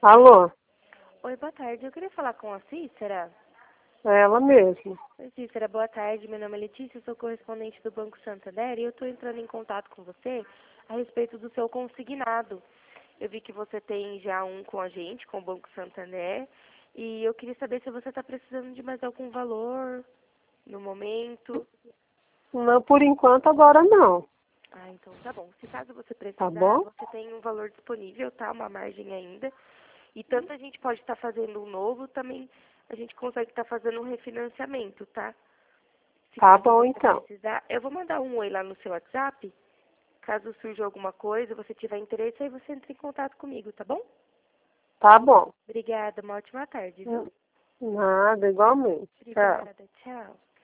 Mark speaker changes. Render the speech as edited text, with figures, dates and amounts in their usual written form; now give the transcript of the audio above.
Speaker 1: Alô?
Speaker 2: Oi, boa tarde. Eu queria falar com a Cícera.
Speaker 1: É ela mesma.
Speaker 2: Oi, Cícera, boa tarde. Meu nome é Letícia, eu sou correspondente do Banco Santander e eu estou entrando em contato com você a respeito do seu consignado. Eu vi que você tem já um com a gente, com o Banco Santander, e eu queria saber se você está precisando de mais algum valor no momento.
Speaker 1: Não, por enquanto agora não.
Speaker 2: Ah, então tá bom. Se caso você
Speaker 1: Tá
Speaker 2: precisar,
Speaker 1: bom?
Speaker 2: você tem um valor disponível, tá? Uma margem ainda. E tanto a gente pode estar fazendo um novo, também a gente consegue estar fazendo um refinanciamento, tá? Se
Speaker 1: Tá
Speaker 2: caso
Speaker 1: bom
Speaker 2: você
Speaker 1: então.
Speaker 2: precisar, eu vou mandar um oi lá no seu WhatsApp. Caso surja alguma coisa, você tiver interesse, aí você entra em contato comigo, tá bom?
Speaker 1: Tá bom.
Speaker 2: Obrigada, uma ótima tarde, viu?
Speaker 1: Nada, igualmente. Tchau.
Speaker 2: Obrigada, tchau.